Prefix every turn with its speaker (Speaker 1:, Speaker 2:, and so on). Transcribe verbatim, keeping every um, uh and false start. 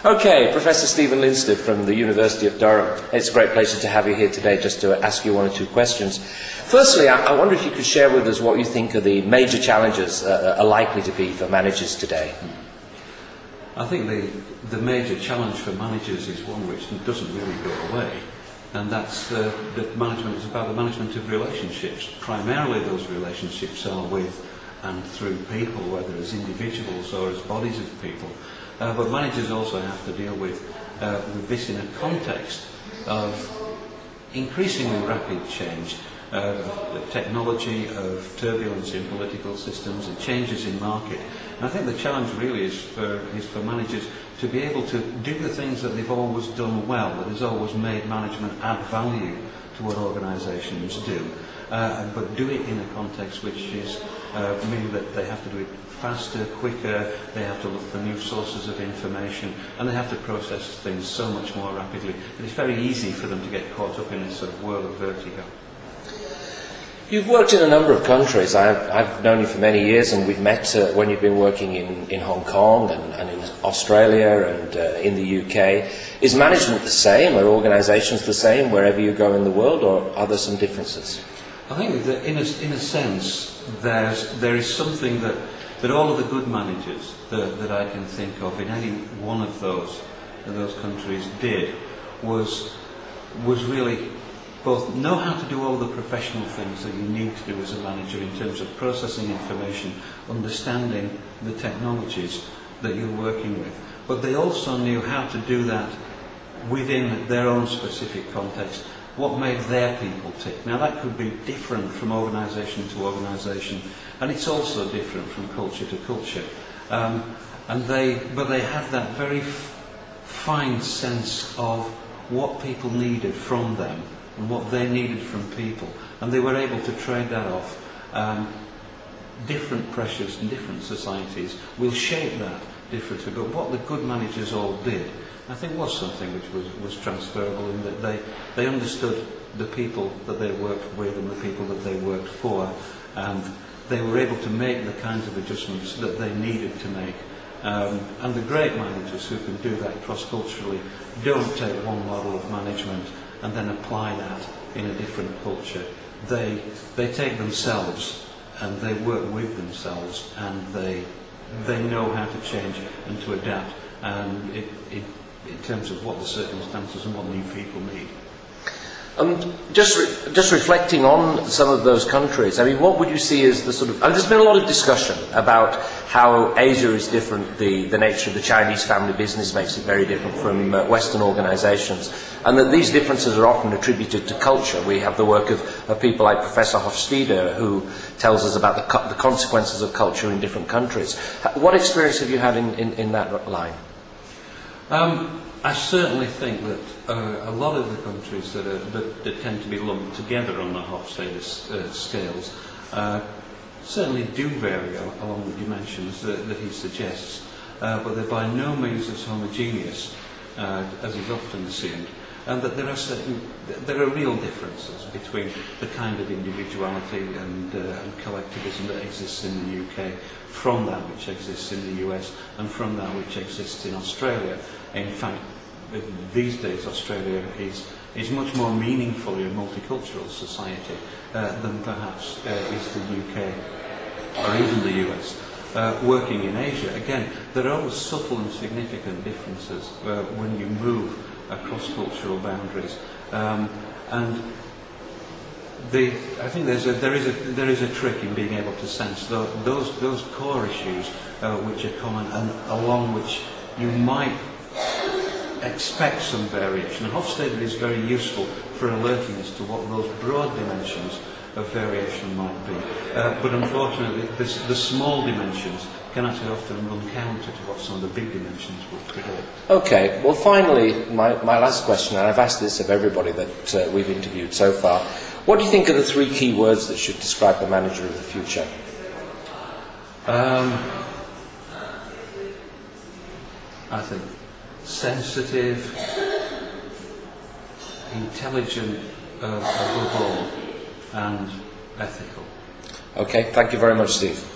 Speaker 1: Okay, Professor Stephen Linstead from the University of Durham. It's a great pleasure to have you here today just to ask you one or two questions. Firstly, I, I wonder if you could share with us what you think are the major challenges uh, are likely to be for managers today.
Speaker 2: I think the, the major challenge for managers is one which doesn't really go away, and that's uh, that management is about the management of relationships. Primarily those relationships are with and through people, whether as individuals or as bodies of people. Uh, but managers also have to deal with, uh, with this in a context of increasingly rapid change, uh, of technology, of turbulence in political systems and changes in market. And I think the challenge really is for, is for managers to be able to do the things that they've always done well, that has always made management add value to what organisations do, uh, but do it in a context which is uh, meaning that they have to do it faster, quicker, they have to look for new sources of information, and they have to process things so much more rapidly. But it's very easy for them to get caught up in this sort of whirl of vertigo.
Speaker 1: You've worked in a number of countries. I've, I've known you for many years, and we've met uh, when you've been working in, in Hong Kong and, and in Australia and uh, in the U K. Is management the same? Are organisations the same wherever you go in the world, or are there some differences?
Speaker 2: I think that in a, in a sense there's, there is something that, that all of the good managers that, that I can think of in any one of those, of those countries did was, was really both know how to do all the professional things that you need to do as a manager in terms of processing information, understanding the technologies that you're working with, but they also knew how to do that within their own specific context, what made their people tick. Now that could be different from organisation to organisation, and it's also different from culture to culture. Um, and they, but they had that very f fine sense of what people needed from them and what they needed from people, and they were able to trade that off. Um, different pressures in different societies will shape that differently, but what the good managers all did, I think, was something which was, was transferable, in that they, they understood the people that they worked with and the people that they worked for, and they were able to make the kinds of adjustments that they needed to make. Um, and the great managers who can do that cross-culturally don't take one model of management and then apply that in a different culture. They, they take themselves and they work with themselves, and they, they know how to change and to adapt, and it, it, in terms of what the circumstances and what new people need.
Speaker 1: Um, just, re just reflecting on some of those countries, I mean, what would you see as the sort of... I mean, there's been a lot of discussion about how Asia is different, the, the nature of the Chinese family business makes it very different from uh, Western organisations, and that these differences are often attributed to culture. We have the work of, of people like Professor Hofstede, who tells us about the, co the consequences of culture in different countries. What experience have you had in, in, in that line?
Speaker 2: Um, I certainly think that uh, a lot of the countries that, are, that, that tend to be lumped together on the Hofstede uh, scales uh, certainly do vary along the dimensions that, that he suggests, uh, but they're by no means as homogeneous uh, as is often assumed, and that there are certain, there are real differences between the kind of individuality and, uh, and collectivism that exists in the U K from that which exists in the U S and from that which exists in Australia. In fact, these days Australia is, is much more meaningfully a multicultural society uh, than perhaps uh, is the U K or even the U S. Uh, working in Asia, again, there are always subtle and significant differences uh, when you move across cultural boundaries. Um, and the, I think there's a, there, is a, there is a trick in being able to sense the, those, those core issues uh, which are common and along which you might expect some variation. And Hofstede is very useful for alerting us to what those broad dimensions of variation might be. Uh, but unfortunately, this, the small dimensions can actually often run counter to what some of the big dimensions would predict.
Speaker 1: Okay, well finally, my, my last question, and I've asked this of everybody that uh, we've interviewed so far. What do you think are the three key words that should describe the manager of the future?
Speaker 2: Um, I think sensitive, intelligent uh, above all, and ethical.
Speaker 1: Okay, thank you very much, Steve.